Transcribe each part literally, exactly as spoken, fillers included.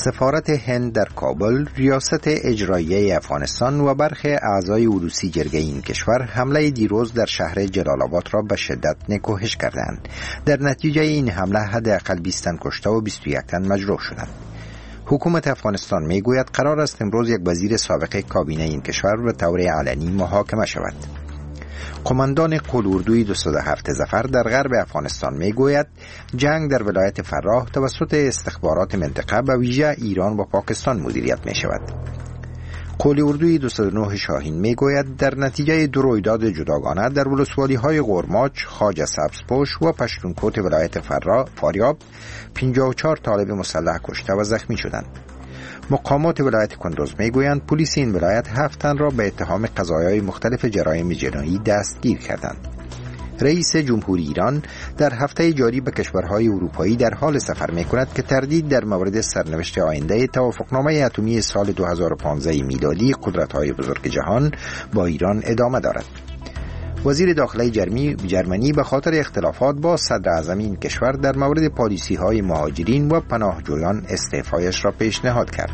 سفارت هند در کابل، ریاست اجراییه افغانستان و برخی اعضای عروسی جرگه این کشور حمله دیروز در شهر جلال آباد را به شدت نکوهش کردند. در نتیجه این حمله حداقل بیست تن کشته و بیست و یک تن مجروح شدند. حکومت افغانستان میگوید قرار است امروز یک وزیر سابق کابینه این کشور به طور علنی محاکمه شود. قماندان قول-اردوی دویست و هفت ظفر در غرب افغانستان میگوید جنگ در ولایت فراه توسط استخبارات منطقه به ویژه ایران و پاکستان مدیریت می شود. قول-اردوی دویست و نه شاهین میگوید در نتیجه دو رویداد جداگانه در ولسوالی های غرماچ، خواجه سبزپوش و پشتونکوت ولایت فاریاب پنجاه و چهار طالب مسلح کشته و زخمی شدند. مقامات ولایت کندوز میگویند پلیس این ولایت هفت تن را به اتهام قضایای مختلف جرایم جنایی دستگیر کردند. رئیس جمهوری ایران در هفته جاری به کشورهای اروپایی در حال سفر میکند که تردید در مورد سرنوشت آینده توافقنامه اتمی سال دو هزار و پانزده میلادی قدرت‌های بزرگ جهان با ایران ادامه دارد. وزیر داخلی جرمنی به خاطر اختلافات با صدر اعظم این کشور در مورد پالیسی‌های مهاجرین و پناهجویان استعفایش را پیشنهاد کرد.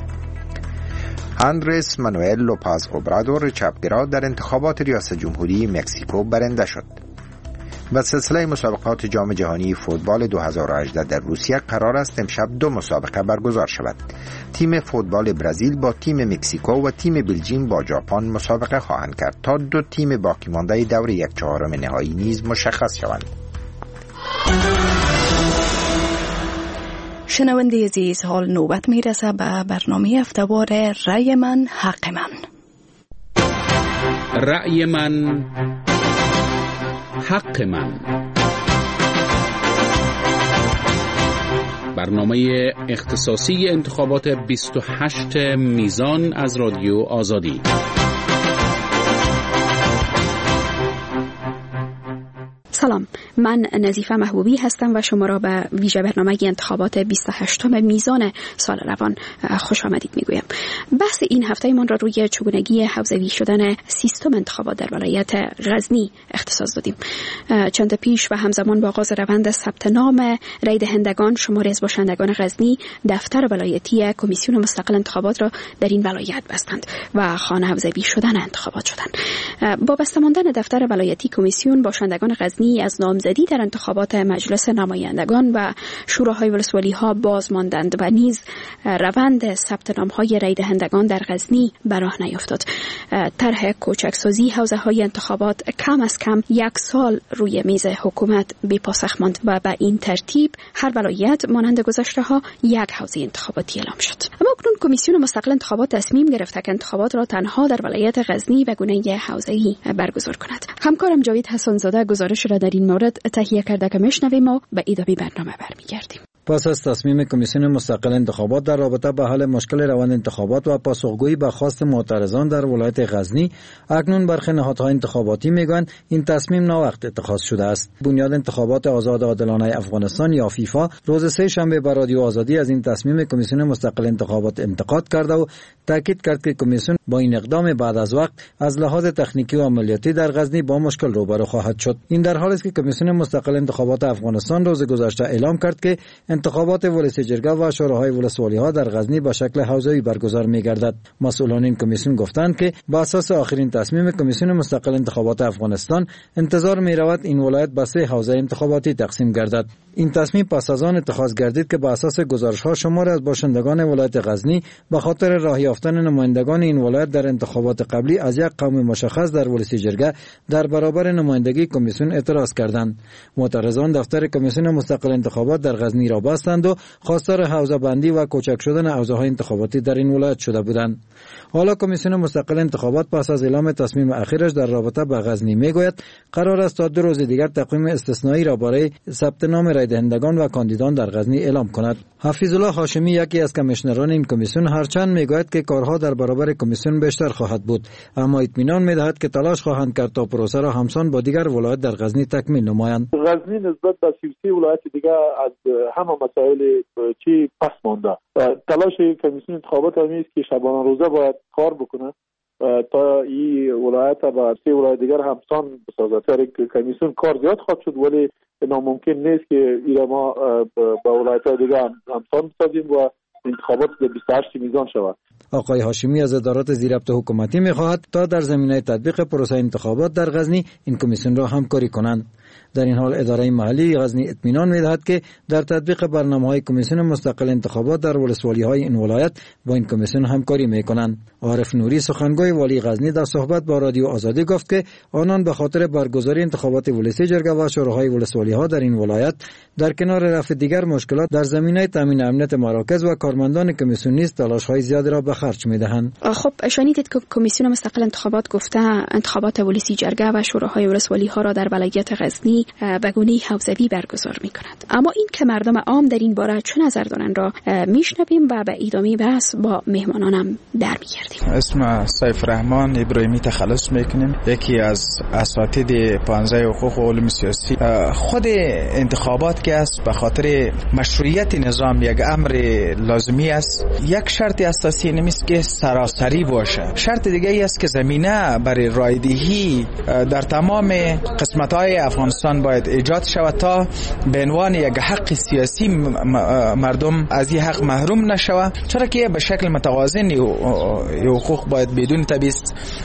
اندرس مانوئل لوپز اوبرادور چپگرا در انتخابات ریاست جمهوری مکزیکو برنده شد. و سلسله مسابقات جام جهانی فوتبال دو هزار و هجده در روسیه قرار است امشب دو مسابقه برگزار شود. تیم فوتبال برزیل با تیم مکزیکو و تیم بلژیم با ژاپن مسابقه خواهند کرد تا دو تیم باقی مانده دور یک چهارم نهایی نیز مشخص شوند. شنونده عزیز، حال نوبت میرسه به برنامه هفته‌وار رأی من حق من. رأی من حق من، برنامه اختصاصی انتخابات بیست و هشت میزان از رادیو آزادی. سلام، من نظیفه محبوبی هستم و شما را به ویژه برنامه انتخابات بیست و هشتم میزان سال روان خوش آمدید میگویم. بحث این هفته من را روی چگونگی حوزوی شدن سیستم انتخابات در ولایت غزنی اختصاص دادیم. چند پیش و همزمان با آغاز روند ثبت نام رای دهندگان، شمار از باشندگان غزنی دفتر ولایتی کمیسیون مستقل انتخابات را در این ولایت بستند و خانه حوزوی شدن انتخابات شدند. با بسته ماندن دفتر ولایتی کمیسیون، باشندگان غزنی از نامزدی در انتخابات مجلس نمایندگان و شوراهای ولسوالی ها باز ماندند و نیز روند ثبت نام های رای دهندگان در غزنی به راه نیفتاد. طرح کوچکسازی حوزه های انتخابات کم از کم یک سال روی میز حکومت بی پاسخ ماند و به این ترتیب هر ولایت مانند گذشته ها یک حوزه انتخاباتی اعلام شد. اما اکنون کمیسیون مستقل انتخابات تصمیم گرفت که انتخابات را تنها در ولایت غزنی به گونه حوزه‌ای برگزار کند. همکارم جاوید حسن‌زاده گزارش را در این مورد تهیه کرده که میشنویم و به ادامه برنامه برمیگردیم. پس از تصمیم کمیسیون مستقل انتخابات در رابطه با حل مشکل روند انتخابات و پاسخگویی به خواست معترضان در ولایت غزنی، اکنون برخی نهادهای انتخاباتی میگویند این تصمیم ناوقت اتخاذ شده است. بنیاد انتخابات آزاد عادلانه افغانستان یا فیفا روز سه شنبه بر رادیو آزادی از این تصمیم کمیسیون مستقل انتخابات انتقاد کرده و تاکید کرد که کمیسیون با این اقدام بعد از وقت از لحاظ تکنیکی و عملیاتی در غزنی با مشکل روبرو خواهد شد. این در حالی است که کمیسیون مستقل انتخابات افغانستان روز گذشته اعلام کرد که انتخابات ولسی جرگه و شوراهای ولسوالی ها در غزنی به شکل حوزه‌ای برگزار می‌گردد. مسئولان این کمیسیون گفتند که بر اساس آخرین تصمیم کمیسیون مستقل انتخابات افغانستان انتظار می‌رود این ولایت به سه حوزه انتخاباتی تقسیم گردد. این تصمیم پس از آن اتخاذ گردید که بر اساس گزارش‌ها شمار از باشندگان ولایت غزنی به خاطر راه یافتن نمایندگان این ولایت در انتخابات قبلی از یک قوم مشخص در ولسی جرگه در برابر نمایندگی کمیسیون اعتراض کردند. معترضان دفتر کمیسیون مستقل انتخابات در غزنی را بستند و خواستار حوزه بندی و کوچک شدن حوزه‌های انتخاباتی در این ولایت شده بودند. حالا کمیسیون مستقل انتخابات پس از اعلام تصمیم اخیرش در رابطه با غزنی میگوید قرار است تا دو روز دیگر تقویم استثنایی را برای ثبت نام رای دهندگان و کاندیدان در غزنی اعلام کند. حفیظ الله هاشمی یکی از کمیشنران این کمیسیون هرچند میگوید که کارها در برابر کمیسیون بیشتر خواهد بود، اما اطمینان میدهد که تلاش خواهند کرد تا پروسه را همسان با دیگر ولایات در غزنی تکمیل نمایند. غزنی نسبت به سی و سه ولایت دیگر از همه مسائل چی پس مانده. تلاش کمیسیون انتخابات همی است که شبانه روزه باید کار بکنه تا این ولایت با سه ولایت دیگر همسان بسازد. کمیسیون کار زیاد خواهد شد ولی ناممکن نیست که اینا ما با ولایت دیگر همسان بسازیم و انتخابات در بیست و هشت میزان شود. آقای هاشمی از ادارات زیربط حکومتی می‌خواهد تا در زمینه تطبیق پروسه انتخابات در غزنی این کمیسیون را همکاری کنند. در این حال اداره محلی غزنی اطمینان می‌دهد که در تطبیق برنامه‌های کمیسیون مستقل انتخابات در ولسوالی‌های این ولایت با این کمیسیون همکاری می‌کنند. عارف نوری سخنگوی والی غزنی در صحبت با رادیو آزادی گفت که آنان به خاطر برگزاری انتخابات ولسی جرگه و شوراهای ولسوالی‌ها در این ولایت در کنار رفع دیگر مشکلات در زمینه تامین امنیت مراکز و کارمندان کمیسیون نیز تلاش‌های زیادی را به خرج می‌دهند. خب شنیدید که کمیسیون مستقل انتخابات گفته انتخابات ولسی جرگه و شوراهای ولسوالی‌ها را در ولایت غزنی به گونه حوزوی برگزار می‌کند. اما این که مردم عام در این باره چه نظر دارند را میشنویم و به ادامه بحث با مهمانانم در می‌گردیم. اسم سیف رحمان ابراهیمی تخلص میکنیم، یکی از اساتید پانزده حقوق و علوم سیاسی. خود انتخابات که است به خاطر مشروعیت نظام یک امر لازمی است. یک شرط اساسی نیست که سراسری باشه. شرط دیگه ای است که زمینه برای رایدهی در تمام قسمت‌های افغانستان باید ایجاد شود تا به عنوان یک حق سیاسی مردم از این حق محروم نشود، چرا که به شکل متوازن حقوق باید بدون تبعیض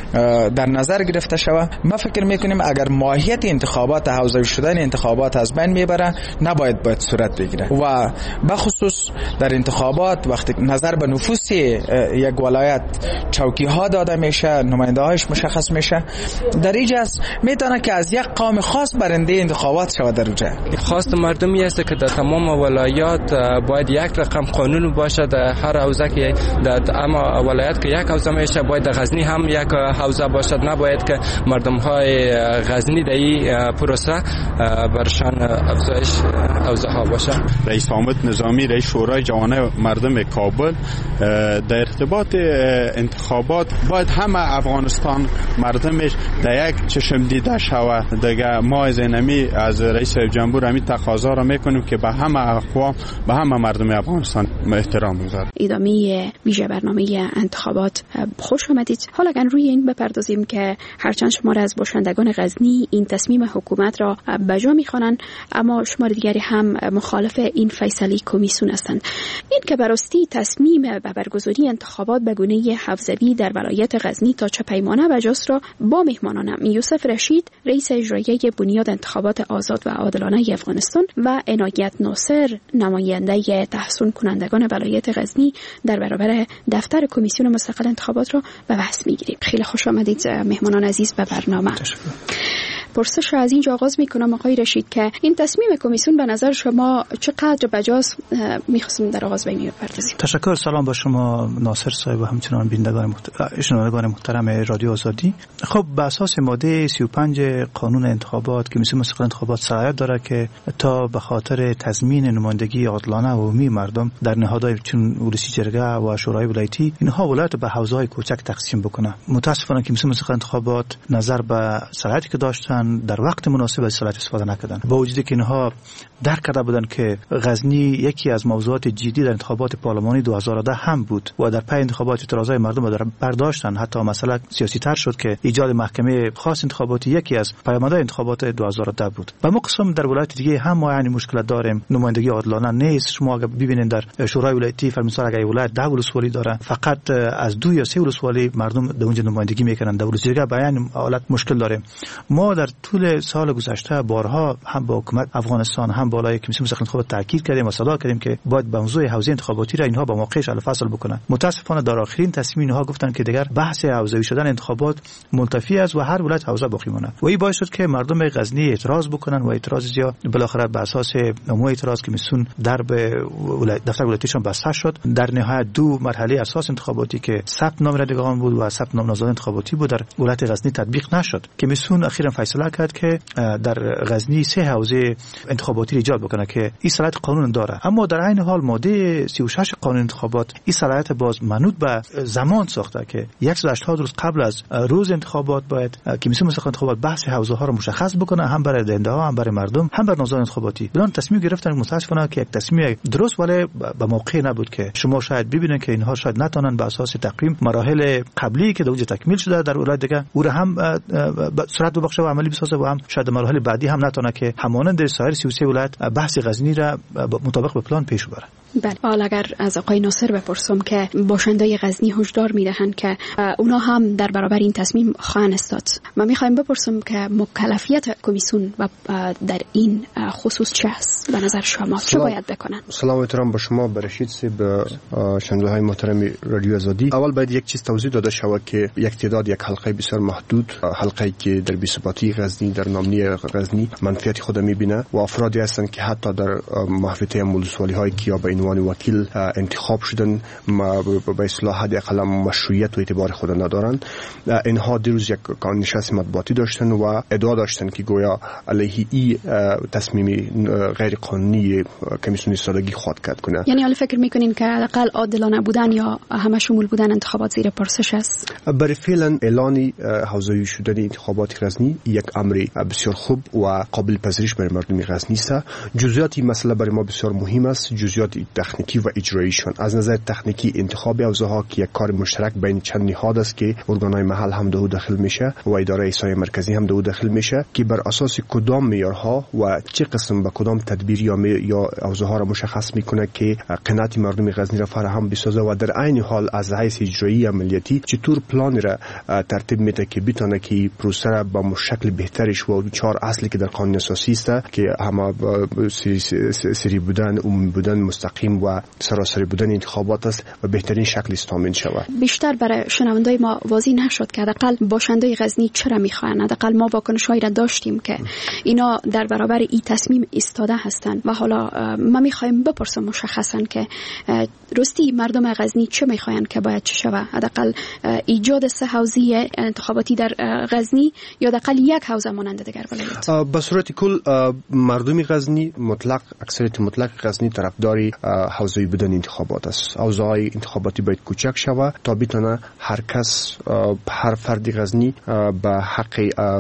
در نظر گرفته شود. ما فکر میکنیم اگر ماهیت انتخابات حوزوی شدن انتخابات از بین میبره نباید باید صورت بگیره و بخصوص در انتخابات وقتی نظر به نفوس یک ولایت چوکی ها داده میشه، نماینده هایش مشخص میشه، در اینجا میتونه که از یک قوم خاص برنده انتخابات شود. در اونجا خواست مردمی است که در تمام ولایات باید یک رقم قانون باشه در هر حوزه که در اما ولایت که یک حوزه میشه باید در غزنی هم یک حوزه باشد، نباید که مردم های غزنی در این پروسه برشان افزایش حوزه ها باشه. رئیس حامد نظامی رئیس شورای جوانه مردم کابل در ارتباط انتخابات باید همه افغانستان مردمش در یک چشم دیده شود. دیگه ما از اینمی از رئیس جمهور همین تقاضا را میکنیم که به همه اقوام به همه مردم افغانستان احترام بذارن. ادامه ویژه برنامه انتخابات خوش آمدید. حالا اگر روی این بپردازیم که هرچند شمار از باشندگان غزنی این تصمیم حکومت را بجا میخوانند، اما شمار دیگری هم مخالف این فیصله کمیسیون هستند. این که براستی تصمیم به برگزاری انتخابات به گونه حوزوی در ولایت غزنی تا چه پیمانه بجاست را با مهمانانم یوسف رشید رئیس اجرایی بنیاد انتخابات آزاد و عادلانه افغانستان و عنایت ناصر نماینده تحصیل کنندگان ولایت غزنی در برابر دفتر کمیسیون مستقل انتخابات را به بحث میگیریم. خیلی خوش آمدید مهمانان عزیز به برنامه. پرسش را از اینجا آغاز میکنم آقای رشید که این تصمیم کمیسیون به نظر شما چقدر بجاست؟ میخواستم در آغاز به این بپردازیم. تشکر. سلام با شما ناصر صاحب و همچنان بینندگان محترم شنوندگان محترم رادیو آزادی. خب به اساس ماده سی و پنج قانون انتخابات کمیسیون مستقل انتخابات صلاحیت داره که تا به خاطر تضمین نمایندگی عادلانه و عمومی مردم در نهادهای چون ولسی جرگه و شورای ولایتی اینها ولایت به حوزه‌های کوچک تقسیم بکنه. متاسفانه کمیسیون مستقل انتخابات نظر به صلاحیتی که داشتن در وقت مناسب از صلاحیت استفاده نکردن، با وجودی که اینها درک کرده بودن که غزنی یکی از موضوعات جدی در انتخابات پارلمانی دو هزار و ده هم بود و در پی انتخابات اعتراضای مردم را برداشتن. حتی مسئله سیاسی تر شد که ایجاد محکمه خاص انتخاباتی یکی از پیامدهای انتخابات دو هزار و ده بود. و ما قسم در ولایت دیگه هم ما یعنی مشکلات داریم، نمایندگی عادلانه نیست. شما اگه ببینید در شورای ولایتی فرمانسار اگه ولایت ده ولسوالی داره فقط از دو یا سه ولسوالی مردم در اونجا نمایندگی میکنن. در ولسوالی بیان حالت مشکل داریم. ما در طول سال گذشته بارها هم با حکومت افغانستان هم بالای کمیسیون مستقل انتخابات تاکید کردیم و صدا کردیم که باید به موضوع حوزه انتخاباتی را اینها با موقعش الفصل بکنن. متاسفانه در آخرین تصمیم اینها گفتن که دیگر بحث حوزه‌ای شدن انتخابات منتفی است و هر ولایت حوزه باقی مونه و این باعث شد که مردم غزنی اعتراض بکنن و اعتراض زیاد بالاخره به اساس نمو اعتراض کمیسیون در به ولایت دفتر ولایتیشون بسته شد. در نهایت دو مرحله اساس انتخاباتی که ثبت نام رایگان بود و ثبت نام نامزد انتخاباتی بود در ولایت غزنی تطبیق نشد. کمیسیون اخیراً فیصله کرد که در غزنی سه حوزه انتخاباتی ایجاد بکنه که این صلاحیت قانون داره، اما در عین حال ماده سی و شش قانون انتخابات این صلاحیت باز منوط به زمان ساخته که صد و هشتاد روز قبل از روز انتخابات باید کمیسیون مستقل انتخابات بحث حوزه ها رو مشخص بکنه، هم برای دهنده ها هم برای مردم هم برای نامزدان انتخاباتی. بدون تصمیم گرفتن متاسفانه که یک تصمیم درست ولی به موقع نبود که شما شاید ببینید که اینها شاید نتونن به اساس تقویم مراحل قبلی که اونجا تکمیل شده در ولایت دیگه او را هم صورت ببخشه و عملی بسازه و هم شاید مراحل بعدی هم نتونه که همانند سایر سی و سه ولایت بحث غزنی را مطابق به پلان پیش ببره. بله. حالا اگر از آقای ناصر بپرسم که باشندای غزنی هشدار میدهند که اونا هم در برابر این تصمیم خواهند استاد، من میخوایم بپرسم که مکلفیت کمیسیون و در این خصوص چه است به نظر شما؟ چه باید بکنن؟ سلام و احترام به شما، به رشید سی، به شنونده های محترم رادیو آزادی. اول باید یک چیز توضیح داده شود که یک تعداد یک حلقه بسیار محدود، حلقه‌ای که در بی‌ثباتی غزنی در نامنی غزنی منفعت خود میبینه و افرادی هستند که حتی در محوطه ولسوالی هایی که یا به عنوان وکیل انتخاب شدن به اصطلاح حداقل مشروعیت و اعتبار خود ندارند. اینها دیروز یک نشست مطبوعاتی داشتن و ادعا داشتن که گویا علیه این تصمیم غیر قانونی کمیسیون ایستادگی خواهد کرد کنه. یعنی حالا فکر میکنین که حداقل عادلانه بودن یا همه شمول بودن انتخابات زیر پرسش است؟ برای فعلا اعلان حوزوی شدن انتخابات غزنی یک امر بسیار خوب و قابل پذیرش برای مردم غزنی است. جزئیات این مسئله برای ما بسیار مهم است، جزئیات تکنیکی و اجراییشان. از نظر تکنیکی انتخاب حوزه‌ها که یک کار مشترک بین چند نهاد است که ارگان‌های محل هم دو داخل میشه و اداره احصای مرکزی هم دو داخل میشه که بر اساس کدام معیارها و چه قسم به کدام تدبیر یا یا حوزه‌ها را مشخص میکنه که قناعت مردم غزنی را فراهم بسازه و در عین حال از حیث اجرایی عملیاتی چطور پلان را ترتیب میده که بتونه که پروسه را به شکل بهترش و چهار اصلی که در قانون اساسی است که همه سری, سری بودن، عمومی بودن، مستقیم و سراسری بودن انتخابات است و بهترین شکل تامین شود. بیشتر برای شنوندای ما واضح نشد که حداقل باشندای غزنی چرا میخوان. حداقل ما واکنش‌هایی را داشتیم که اینا در برابر این تصمیم ایستاده هستند و حالا ما میخوایم بپرسم مشخصا که راستی مردم غزنی چه میخواین که باید چه شود؟ حداقل ایجاد سه حوزه انتخاباتی در غزنی یا حداقل یک حوزه مانند دیگر ولایت؟ به صورت کل مردم غزنی مطلق، اکثریت مطلق غزنی طرفداری حوزه بودن انتخابات است. حوزه‌های انتخاباتی باید کوچک شود تا بتونه هر کس، هر فرد غزنی به حق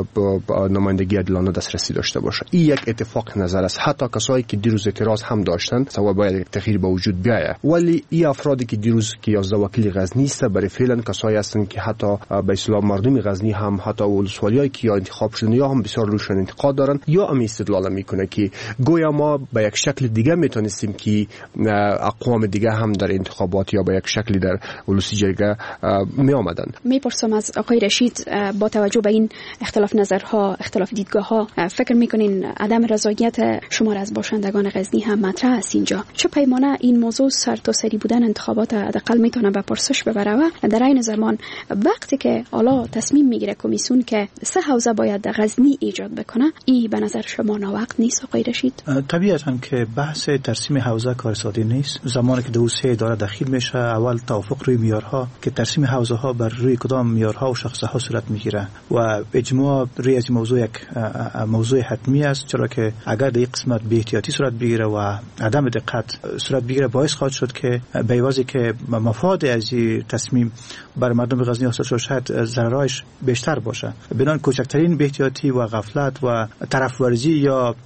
نمایندگی عادلانه دسترسی داشته باشه. این یک اتفاق نظر است. حتی کسایی که دیروز اعتراض هم داشتند سوا باید تغییر به وجود بیاید، ولی این افرادی که دیروز که یازده وکیل غزنی است برای فعلا کسایی هستند که حتی به اصطلاح مردم غزنی هم حتی ولسوالیایی که یا انتخاب شدن یا هم بسیار روشن انتقاد دارن یا هم استدلال میکنه که گویا ما به یک شکل دیگه میتونستیم که اقوام دیگه هم در انتخابات یا به یک شکلی در ولسی جرگه می آمدن. میپرسم از آقای رشید، با توجه به این اختلاف نظرها، اختلاف دیدگاه‌ها، فکر میکنین عدم رضایت شمار از باشندگان غزنی هم مطرح است اینجا؟ چه پیمانه این موضوع سر تا سری بودن انتخابات حداقل میتونه به پرسش ببره و در این زمان وقتی که حالا تصمیم میگیره کمیسیون که سه حوزه باید در غزنی ایجاد بکنه، این به نظر شما ناوقت نیست آقای رشید؟ طبیعتاً که بحث ترسیم حوزه کار ساده نیست. زمانی که دو سه اداره داخل میشه، اول توافق روی معیارها که ترسیم حوزه ها بر روی کدام معیارها و شاخصه ها صورت میگیره و اجماع روی از موضوع یک موضوع حتمی است، چرا که اگر در این قسمت بی احتیاطی صورت بگیره و عدم دقت صورت بگیره باعث خواهد شد که به عوضی که مفاد از این تصمیم بر مردم غزنی حاصل شد شاید ضررش بیشتر باشه. بنابراین کوچکترین بی احتیاطی و غفلت و طرف ورزی یا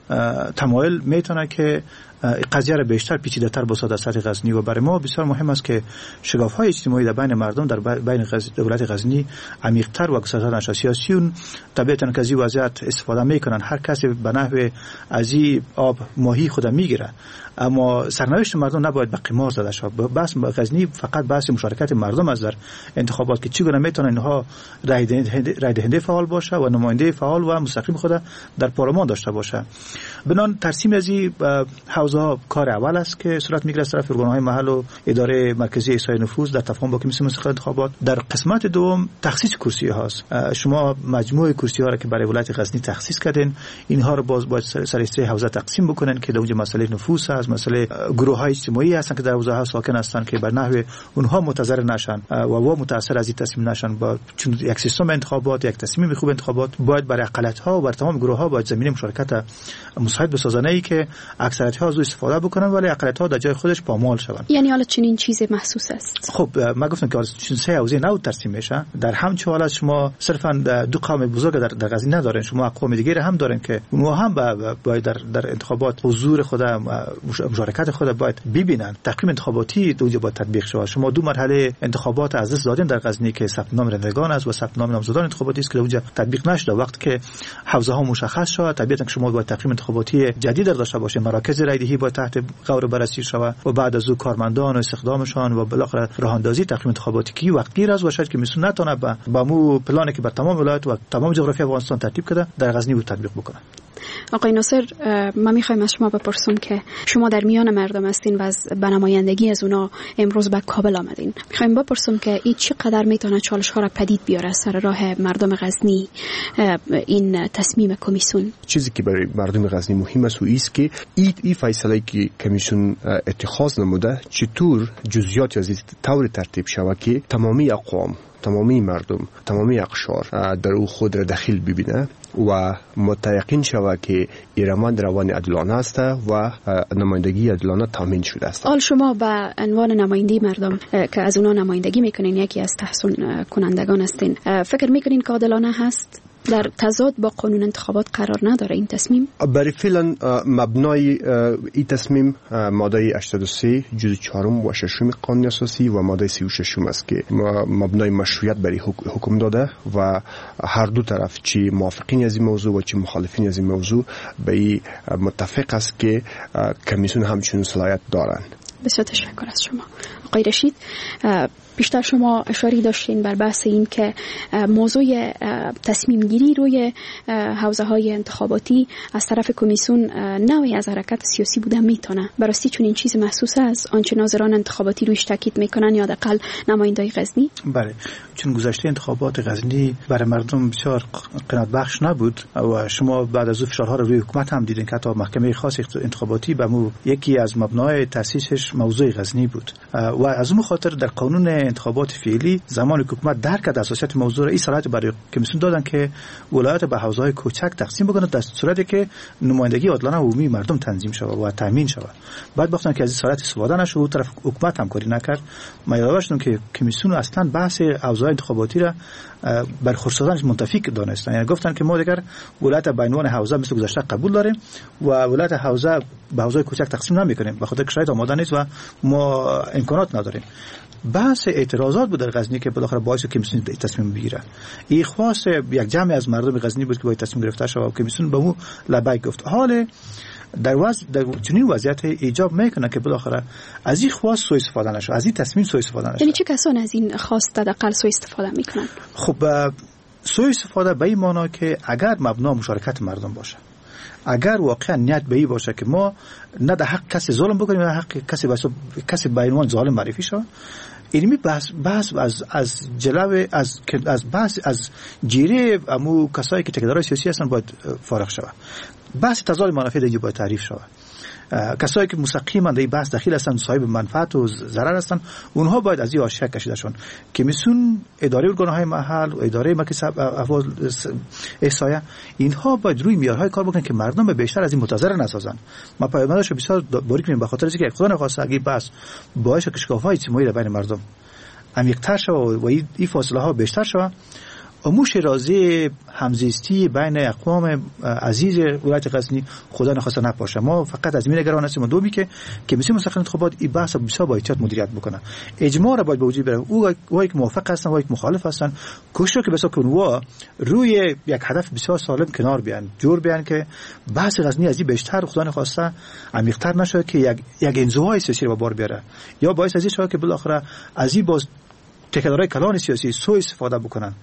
تمایل میتونه که قضیه را بیشتر پیچیده‌تر بسازد در سطح غزنی و برای ما بسیار مهم است که شگاف‌های اجتماعی در بین مردم در بین دولت غزنی عمیق‌تر و گسترده‌تر نشه. سیاسیون طبیعتاً که از این وضعیت استفاده میکنن، هر کسی به نحو از این آب ماهی خود میگیره، اما سرنوشت مردم نباید به قمار زده شود. بس غزنی فقط بحث مشارکت مردم است در انتخابات که چگونه میتونن اینها رای دهنده فعال باشه و نماینده فعال و مستقیم خود در پارلمان داشته باشه. بنان ترسیم از این حوزه کار اول است که صورت میگیره از طرف ارگان‌های محل و اداره مرکزی احصای نفوذ در تفاهم با کمیسیون مستقل انتخابات. در قسمت دوم تخصیص کرسی هاست. شما مجموعه کرسی ها را که برای ولایت غزنی تخصیص کردین، اینها رو باز باید سر سه حوزه تقسیم بکنن که در اونجا مسئله نفوذ هست، مسئله گروه‌های اجتماعی هستن که در حوزه ها ساکن هستن که بر نحو اونها متضرر نشن و و متاثر از این تصمیم نشن. با چون یک سیستم انتخابات، یک تصمیم خوب انتخابات باید برای اقلیت‌ها و بر تمام گروه‌ها باید زمینه مشارکت مساعد بسازن، ای که اکثریت‌ها از استفاده بکنن ولی اقلیت‌ها در جای خودش پامال شوند. یعنی حالا چنین چیزی محسوس است؟ خب ما گفتم که چون سه حوزه نو ترسیم میشه، در همچه حالت شما صرفاً دو قوم بزرگ در در غزنی ندارین، شما قوم دیگه هم دارین که اونها هم باید در در انتخابات حضور خود مشارکت خود باید ببینن. تقویم انتخاباتی اونجا باید تطبیق شود. شما دو مرحله انتخابات از دست دادین در غزنی که ثبت نام رندگان است و ثبت نام نامزدان انتخاباتی است که اونجا تطبیق نشده. وقتی که حوزه ها مشخص شود طبیعتا شما باید تقویم انتخاباتی جدید داشته باشید. مراکز رایدهی باید تحت غور بررسی شود و بعد از او کارمندان و استخدامشان و بالاخره راهاندازی تقویم انتخاباتی که وقتگیر است و شاید که میتونه نتونه با مو پلانی که بر تمام ولایت و تمام جغرافی افغانستان ترتیب کرده در غزنی بود تطبیق بکنه. آقای ناصر، ما میخوایم از شما بپرسیم که شما در میان مردم هستین و از بنمایندگی از اونا امروز به کابل آمدین. میخوایم بپرسیم که این چقدر میتونه چالش ها را پدید بیاره سر راه مردم غزنی این تصمیم کمیسیون؟ چیزی که برای مردم غزنی مهم است و است که این ای فیصله که کمیسیون اتخاذ نموده چطور جزئیات از این طور ترتیب شود که تمامی اقوام، تمامی مردم، تمامی اقشار در او خود را دخیل ببینه و متیقن شود که ایرمان روان عادلانه است و نمایندگی عادلانه تامین شده است. حال شما به عنوان نماینده مردم که از اونا نمایندگی میکنین، یکی از تحصیل کنندگان هستین، فکر میکنین که عادلانه هست؟ در تضاد با قانون انتخابات قرار نداره این تصمیم؟ برای فعلا مبنای این تصمیم ماده هشتاد و سه جزء چهارم و ششم قانون اساسی و ماده سی و شش است که مبنای مشروعیت برای حکم داده و هر دو طرف چی موافقین از این موضوع و چی مخالفین از این موضوع به این متفق است که کمیسیون همچنین صلاحیت دارند. بسیار تشکر از شما. آقای رشید، بیشتر شما اشاره داشتین بر بحث این که موضوع تصمیم گیری روی حوزه های انتخاباتی از طرف کمیسیون نوعی از حرکت سیاسی بوده میتونه. براستی چون این چیز محسوس است آنچه ناظران انتخاباتی رویش تاکید میکنن یا حداقل نمایندای غزنی؟ بله، چون گذشته انتخابات غزنی برای مردم بسیار قناعت بخش نبود و شما بعد از اون فشارها رو روی حکومت هم دیدین که حتی محکمه خاص انتخاباتی به مو یکی از مبنای تاسیسش موضوع غزنی بود و از اون خاطر در قانون انتخابات فعلی زمان حکومت درک کرد اساسیت موضوع را این صلاحیت برای کمیسیون دادن که ولایت به حوزه‌های کوچک تقسیم بکنه در صورتی که نمایندگی عادلانه عمومی مردم تنظیم شود و تامین شود. بعد وقتی که از این صلاحیت استفاده نشد و طرف حکومت همکاری نکرد، ما یادآوریم که کمیسیون اصلا بحث حوزه‌های انتخاباتی را بر خرسانش منتفی دانستن. یعنی گفتن که ما دیگر ولایت به عنوان حوزه مثل گذشته قبول داریم و ولایت حوزه به حوزه‌های کوچک تقسیم نمی‌کنیم به خاطر که شرایط آماده نیست و ما امکانات نداریم. بحث اعتراضات بود در غزنی که بالاخره باعث کمیسیون تصمیم بگیره. این خواست یک جمع از مردم غزنی بود که باید تصمیم گرفته شود و کمیسیون به مو لبیک گفت. حال در وضع در چنین وضعیت ایجاب میکنه که بالاخره از این خواست سوء استفاده نشه، از این تصمیم سوء استفاده نشه. یعنی چه کسان از این خواست حداقل سوء استفاده میکنن؟ خب سوء استفاده به این معنی که اگر مبنا مشارکت مردم باشه، اگر واقعا نیت به این باشه که ما نه در حق کسی ظلم بکنیم نه حق کسی واسه کسی به عنوان ظالم معرفی شه، اینمی بحث بحث از از جلوه از از بحث از جیره امو کسایی که تکدارای سیاسی هستن باید فارغ شود. بحث تضاد منافع دیگه باید تعریف شود. کسایی که مستقیما در این بحث دخیل هستن، صاحب منفعت و ضرر هستن، اونها باید از این آشیا کشیده شون. کمیسیون، اداره ارگان‌های محل و اداره مکتب احوال احصایه، اینها باید روی معیارهای کار بکنن که مردم به بیشتر از این متضرر نسازن. ما پیامدش بسیار باریک می‌بینیم به خاطر اینکه اقتدار خاصه اگه بس باعث کشکاف‌های اجتماعی بین مردم عمیق‌تر شود و این فاصله‌ها بیشتر شود. اموش رازی همزیستی بین اقوام عزیز ولایت غزنی خدا نخواسته نپاشه. ما فقط از این نگران هستیم. دومی که کمیسیون مستقل انتخابات این بحث بسیار با احتیاط مدیریت بکنه. اجماع را باید به وجود بیاره. او وای که موافق هستن وای که مخالف هستن کوشش که بسا کنوا روی یک هدف بسیار سالم کنار بیان، جور بیان که بحث غزنی از این بیشتر خدا نخواسته عمیق‌تر نشه که یک یک انزوای سیاسی رو بار بیاره یا باعث از این شود که بالاخره از این باز تکدارای کلان سیاسی سوء استفاده بکنن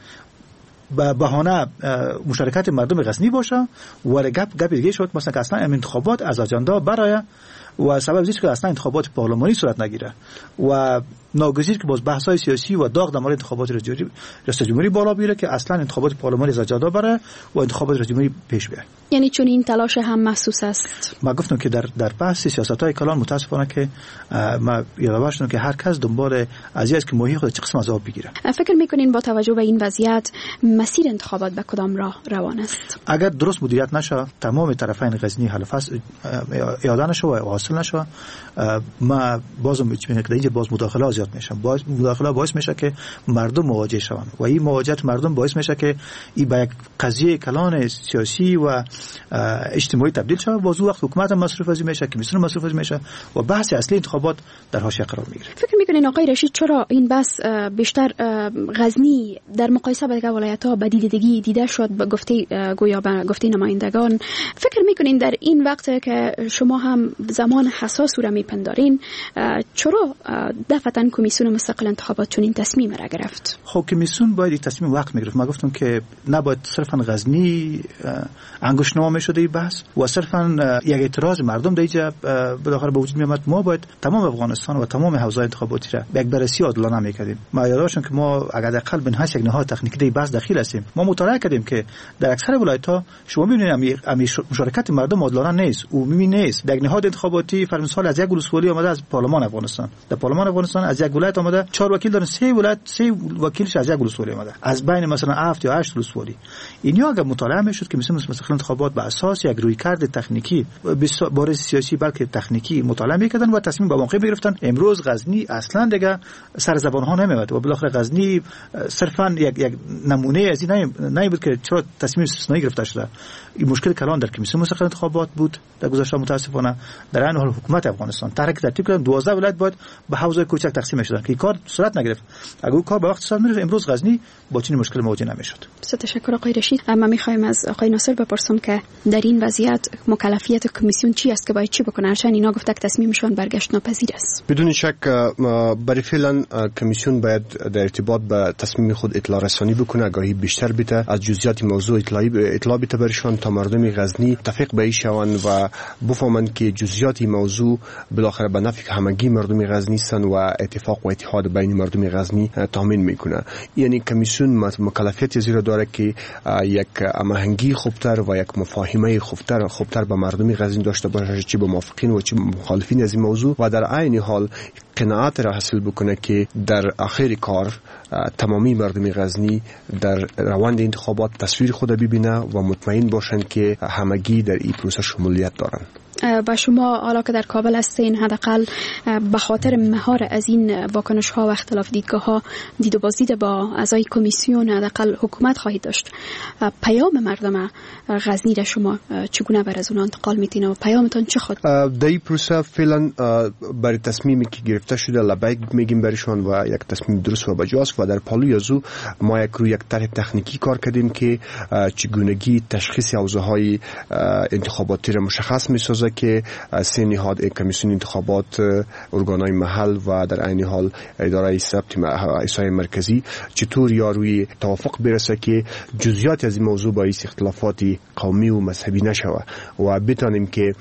به بهانه مشارکت مردم غزنی باشه و گپ گپ دیگه شد مثلا که اصلا انتخابات از اجندا برای و سبب زیست که اصلا انتخابات پارلمانی صورت نگیره و ناگزیر که باز بحث‌های سیاسی و داغ در مورد انتخابات ریاست جمهوری بالا بیاره که اصلا انتخابات پارلمانی از اجندا برای و انتخابات ریاست جمهوری پیش بیاد. یعنی چون این تلاش هم محسوس است. ما گفتم که در در بحث سیاست‌های کلان متاسفانه که ما یادآور شدم که هر کس دنبال ازی است که ماهی خود چه قسم عذاب بگیره. فکر می‌کنین با توجه به این وضعیت مسیر انتخابات به کدام راه روان است؟ اگر درست مدیریت نشه تمام طرفین غزنی حل فصل اعاده نشه و حاصل نشه، ما بازم می‌بینیم که اینجا باز مداخله از زیاد میشه. باعث مداخله باعث میشه که مردم مواجه شوند و این مواجهت مردم باعث میشه که این به یک قضیه کلان سیاسی و اجتماعی تبدیل شه. باز وقت حکومت مصرف از میشه، کمیسیون مصرف از میشه و بحث اصلی انتخابات در حاشیه قرار میگیره. فکر میکنین آقای رشید چرا این بحث بیشتر غزنی در مقایسه با دیگر ولایت‌ها به دیدگی دیده شد؟ به گفته گویا به گفته نمایندگان، فکر میکنین در این وقت که شما هم زمان حساس رو میپندارین چرا دفعتاً کمیسیون مستقل انتخابات چنین تصمیم را گرفت؟ خب کمیسیون باید یک تصمیم وقت میگرفت. ما گفتم که نباید صرفاً غزنی انگشت نما شده این بحث و صرفاً یک اعتراض مردم در اینجا بالاخره به وجود میاد. ما باید تمام افغانستان و تمام حوزه‌های انتخاباتی را به یک بررسی عادلانه میکردیم. ما یادداشتم که ما اگر حداقل به نهایت یک نهاد تکنیکی در بحث داخل هستیم. ما مطالعه کردیم که در اکثر ولایت‌ها شما می‌بینید امی مشارکت مردم عادلانه نیست، عمومی نیست. در نهاد انتخاباتی فرض مثال از یک ولسوالی آمده از پارلمان افغانستان، در پارلمان افغانستان از یک ولایت آمده چهار وکیل دارن، سه ولایت سه وکیلش از یک ولسوالی آمده از بین مثلا هفت یا هشت ولسوالی. اینیا اگر مطالعه میشد که مثلا مستقل انتخابات به اساس یک رویکرد تکنیکی بار سیاسی بلکه تکنیکی مطالعه میکردن و تصمیم به موقع میگرفتن. امروز غزنی اصلا دیگه سر زبان ها نمیاد و بالاخره غزنی صرفا یک یک نمونه از این نه بود که چرا تصمیم استثنایی گرفته شده. این مشکل کلان در کمیسیون مستقل انتخابات بود در گذشته. متاسفانه در این حال حکومت افغانستان تحریک ترتیب کردن دوازده ولایت باید به حوزه کوچک تقسیم شدن که این کار صورت نگرفت. اگر اون کار به وقت صورت می‌گرفت امروز غزنی با چنین مشکل مواجه نمی‌شد. تشکر آقای رشید. اما می‌خوایم از آقای ناصر بپرسم که در این وضعیت مکلفیت کمیسیون چی است که باید چی بکنه؟ هرچند اینا گفته که تصمیمشون برگشت ناپذیر است. بدون شک برای فعلا کمیسیون باید در ارتباط به تصمیم خود اطلاع رسانی بکنه، آگاهی بیشتر بده، از جزئیات موضوع اطلاعی اطلاع بده برشان تا مردم غزنی تفق به شوند و بفهمند که جزئیات موضوع بالاخره به نفع همگی مردم غزنی هستند و اتفاق و اتحاد بین مردم غزنی تضمین میکنه. یعنی کمیسیون مکلفیت زیرا داره که یک هماهنگی خوبتر و یک مفاهمه خوبتر خوبتر با مردم غزنی داشته باشه، چه با موافقین و چه مخالفین از این موضوع، و در عین حال قناعت را حاصل بکنه که در آخر کار تمامی مردم غزنی در روند انتخابات تصویر خود ببینه و مطمئن باشند که همگی در این پروسه شمولیت دارند. با شما حالا که در کابل هستین حداقل به خاطر مهار از این واکنش ها و اختلاف دیدگاه ها دید و بازدید با اعضای کمیسیون حداقل حکومت خواهید داشت. پیام مردم غزنی را شما چگونه بر از اون انتقال میتین و پیامتون چه خود؟ در این پروسه فعلا برای تصمیمی که گرفته شده لبیک میگیم برشان و یک تصمیم درست و بجاست و در پالوی ازو ما یک روی یک طرح تکنیکی کار کردیم که چگونگی تشخیص حوزه های انتخاباتی را مشخص میسازه که سه نهاد کمیسیون انتخابات، ارگانهای محل و در عین حال اداره ثبت احصای مرکزی چطور یا روی توافق برسه که جزئیات از این موضوع باعث اختلافات قومی و مذهبی نشوه و بتانیم که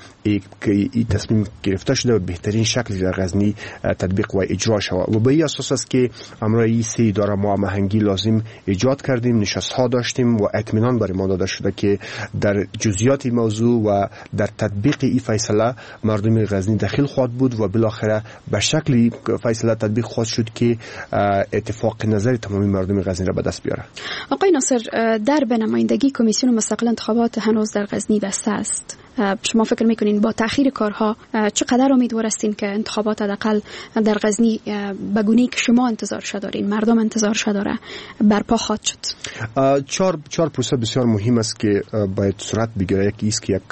این تصمیم گرفته شده و بهترین شکل در غزنی تطبیق و اجرا شوه. و به این اساس است که امروز این سه اداره ما هماهنگی لازم ایجاد کردیم، نشست ها داشتیم و اطمینان برای ما داده شده که در جزئیات موضوع و در تطبیق این فیصله مردم غزنی داخل خواهد بود و بالاخره به شکلی فیصله تطبیق خواهد شد که اتفاق نظر تمامی مردم غزنی را به دست بیاره. آقای ناصر، در به نمایندگی کمیسیون مستقل انتخابات هنوز در غزنی بسته است. شما فکر میکنین با تأخیر کارها چقدر امیدوار هستین که انتخابات حداقل در غزنی به گونه‌ای که شما انتظار شده دارین، مردم انتظار شده داره، برپا خواهد شد؟ چهار چهار پروسه بسیار مهم است که باید صورت بگیره. یکی است که یک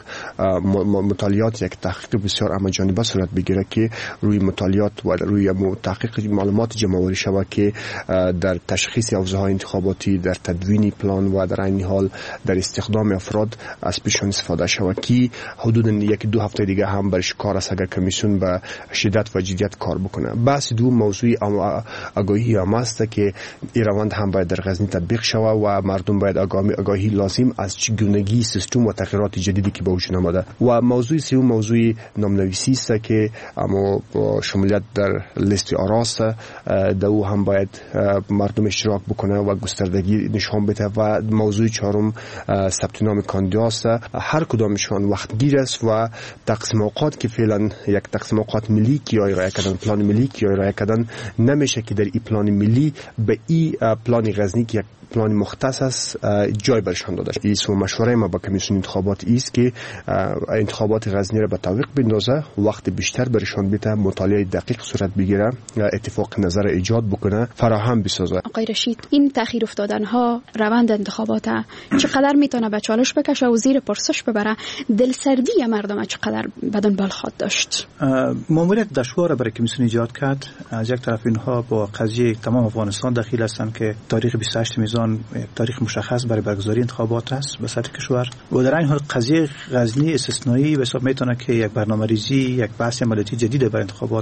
مطالعات، یک تحقیق بسیار همه‌جانبه صورت بگیره که روی مطالعات و روی تحقیق معلومات جمع‌آوری شود که در تشخیص حوزه‌های انتخاباتی، در تدوین پلان و در عین حال در استخدام افراد از پیشون استفاده شود که حدود یک دو هفته دیگه هم برش کار است اگر کمیسیون به شدت و جدیت کار بکنه. بحث دو موضوع آگاهی هم است که این روند هم باید در غزنی تطبیق شود و مردم باید آگاهی لازم از چگونگی سیستم و تغییرات جدیدی که به وجود آمده. و موضوع سوم موضوع نامنویسی است که اما با شمولیت در لیست آراست در او هم باید مردم اشتراک بکنه و گستردگی نشان بده. و موضوع چهارم ثبت نام کاندیداست. هر کدامشان وقت گیر است و تقسیم اوقات که فعلا یک تقسیم اوقات ملی که ارائه کردن، پلان ملی که ارائه کردن، نمیشه که در این پلان ملی به این پلان غزنی که یک پلان مختص است جای برشان داده شد. این مشوره ما با کمیسیون انتخابات است که انتخابات غزنی را به تعویق بندازه، وقت بیشتر برشان بده، مطالعه دقیق صورت بگیره، اتفاق نظر ایجاد بکنه، فراهم بسازه. آقای رشید، این تأخیر افتادن ها روند انتخابات چقدر میتونه به چالش بکشه و زیر پرسش ببره؟ دلسردی مردم چقدر بدن بال خود داشت؟ ماموریت دشوار برای کمیسیون ایجاد کرد. از یک طرف اینها با قضیه تمام افغانستان دخیل هستند که تاریخ بیست و هشت میزان تاریخ مشخص برای برگزاری انتخابات است به سطح کشور و در این حال قضیه غزنی استثنایی به حساب میتونه که یک برنامه‌ریزی، یک بحث عملیاتی جدید برای انتخابات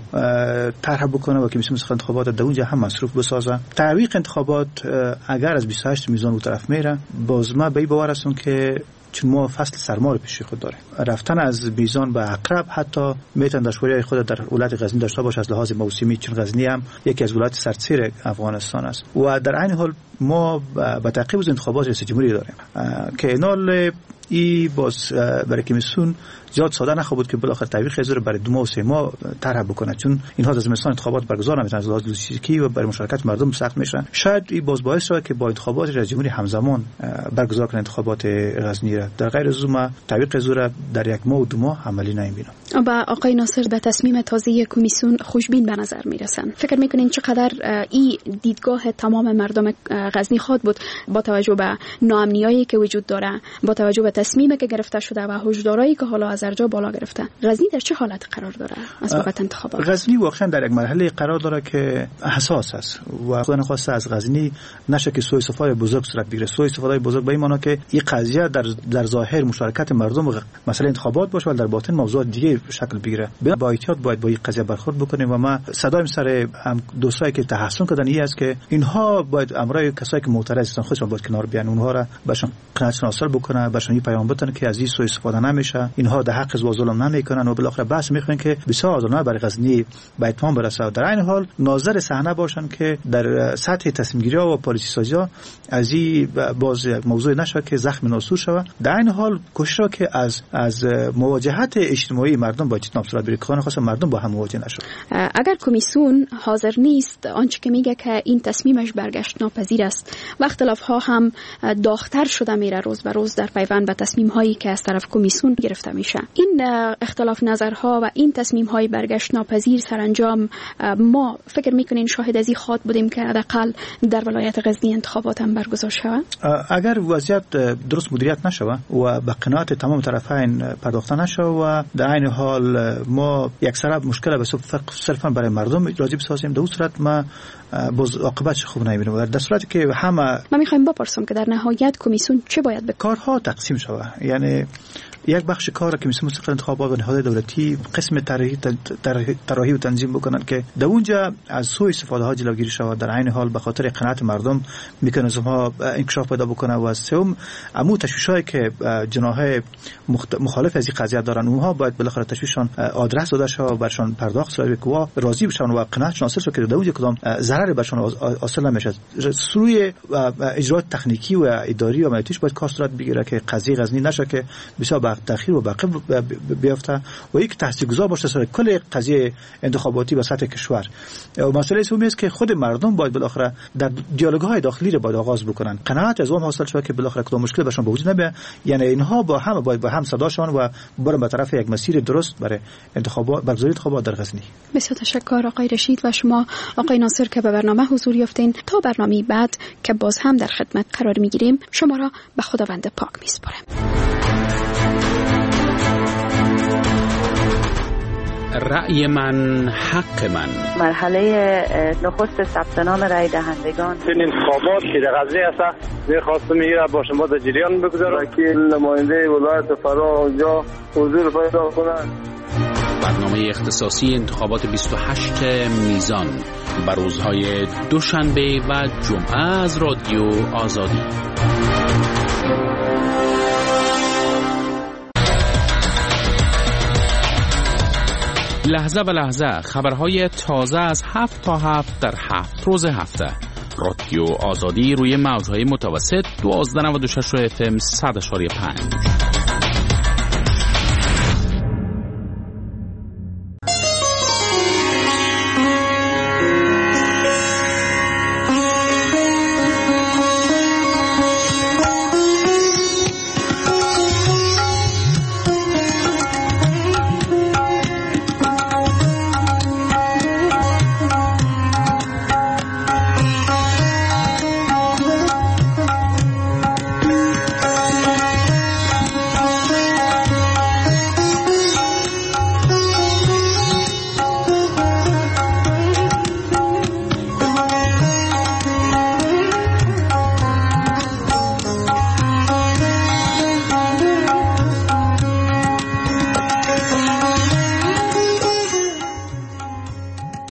طرح بکنه و کمیسیون انتخابات در اونجا هم مصروف بسازه. تعویق انتخابات اگر از بیست و هشت میزان اون طرف میره، باز ما به این باور هستم که چون ما فصل سرما رو پیش خود داریم، رفتن از میزان به عقرب حتی میتونه دشواری خود در ولایت غزنی داشته باشه از لحاظ موسمی، چون غزنی هم یکی از ولایت سردسیر افغانستان است و در این حال ما به تعقیب از انتخابات ریاست جمهوری داریم که اینال ای باز برای کمیسیون زیاد ساده نخواهد که بالاخره تعویق از رو برای دو ماه و سه ماه طرح بکنه، چون اینها از زمستان انتخابات برگزار نمیشن، از لحاظ لوجستیکی و برای مشارکت مردم سخت میشه. شاید این باز باعث شود که با انتخابات ریاست جمهوری همزمان برگزار کنه انتخابات غزنی را. در غیر از اون تعویق از رو در یک ماه و دو ماه عملی نمیبینم. با آقای ناصر به تصمیم تازه کمیسیون خوشبین به نظر میرسن. فکر میکنین چقدر این دیدگاه تمام مردم غزنی خود بود با توجه به ناامنیایی که وجود داره، با توجه به تصمیمی که گرفته شده و هشدارایی که حالا از ارجاع بالا گرفته؟ غزنی در چه حالت قرار داره از بابت انتخابات؟ غزنی واقعا در یک مرحله قرار داره که حساس است و خود نخواسته از غزنی نشه که سوء استفاده بزرگ صورت بگیره. سوء استفاده بزرگ به این معنی که این قضیه در در ظاهر مشارکت مردم مثلا انتخابات باشه ولی در باطن موضوعات دیگه شکل بگیره. با احتیاط باید با این قضیه برخورد بکنیم و ما صدایم سر هم دوستایی که تحسن کردن این است که اینها باید امرای کسایی که معترض هستن خودشون باید کنار بیان، اونها را بهشون قناعت شناسل بکنه، بهشون پیام بدن که از این سوء استفاده نمیشه، اینها در حق و ظلم نمیکنن و بالاخره بحث میخوان که بسیار آزادانه برای غزنی به اتمام برسه و در این حال ناظر صحنه باشن که در سطح تصمیم گیری و پالیسی سازی از این باز موضوع نشه که زخم ناسور شوه. در این حال کوشش را که از از مواجهت اجتماعی مردم با چتنام صورت بگیره، خاصه خاصه مردم با هم مواجه نشه. اگر کمیسیون حاضر نیست آنچه که میگه که این تصمیمش برگشت ناپذیر است و اختلاف ها هم داغ‌تر شده میره روز به روز در پیوند به تصمیم هایی که از طرف کمیسیون گرفته میشه، این اختلاف نظرها و این تصمیم های برگشت ناپذیر سرانجام ما فکر میکنین شاهد از این خاط بودیم که حداقل در ولایت غزنی انتخابات هم برگزار شود؟ اگر وضعیت درست مدیریت نشه و به قناعت تمام طرفین پرداخته نشه و در این حال ما یک سراب مشکل به صرفا برای مردم راجع بسازیم، در اون صورت ما باز عاقبتش خوب نمیبینیم. در صورتی که همه ما میخوایم بپرسم که در نهایت کمیسیون چه باید بکنه؟ کارها تقسیم شود، یعنی یک بخش کار که کمیسیون مستقل انتخابات و نهادهای دولتی قسم طراحی طراحی و تنظیم بکنن که در اونجا از سوء استفاده ها جلوگیری شود، در عین حال به خاطر قناعت مردم مکانیزم ها انکشاف پیدا بکنه و سوم عمو تشویشایی که جناح مخالف از این قضیه دارن اونها باید بالاخره تشویششون آدرس داده شه و برشون پرداخت شود که وا راضی بشن و قناعت حاصل شه که در اونجا کدام ضرر برشون حاصل نمیشه. سوی اجرات تکنیکی و اداری و عملیاتیش باید کار صورت بگیره که قضیه غزنی نشه که بسیار تأخیر و باقی بیفته و یک تاثیرگذار باشه سر کل قضیه انتخاباتی به سطح کشور. و مسئله سومی است که خود مردم باید بالاخره در دیالوگ‌های داخلی را باید آغاز بکنن، قناعت از اون حاصل شود که بالاخره کدام مشکل برشون به وجود نمیاد، یعنی اینها با هم باید با هم صداشون و برن به طرف یک مسیر درست برای انتخابات برگزاری انتخابات در غزنی. بسیار تشکر آقای رشید و شما آقای ناصر که به برنامه حضور یافتین. تا برنامه بعد که باز هم در خدمت قرار میگیریم شما را به خداوند پاک میسپارم. رأی من حق من. مرحله نخست ثبت نام رأی دهندگان. این انتخابات که در غزنی است می‌خواستم میگه با شما در جریان بگذارم. وکیل نماینده ولایت فرا اونجا حضور پیدا کنند. برنامه اختصاصی انتخابات بیست و هشت میزان بر روزهای دوشنبه و جمعه از رادیو آزادی. لحظه و لحظه خبرهای تازه از هفت تا هفت در هفت روز هفته. رادیو آزادی روی موجهای متوسط دوازده و نود و شش اف ام صد و پنج.